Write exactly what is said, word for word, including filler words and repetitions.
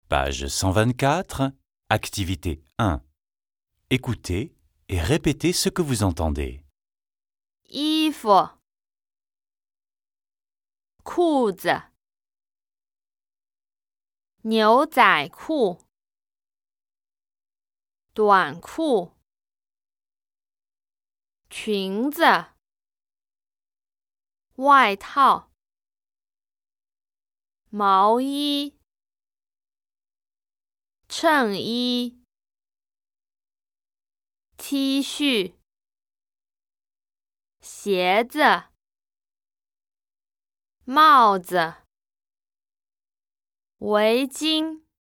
Page cent vingt-quatre, activité un. Écoutez et répétez ce que vous entendez. 衣服、裤子、牛仔裤、短裤、裙子、外套、毛衣、衬衣、T 恤、鞋子、帽子、围巾、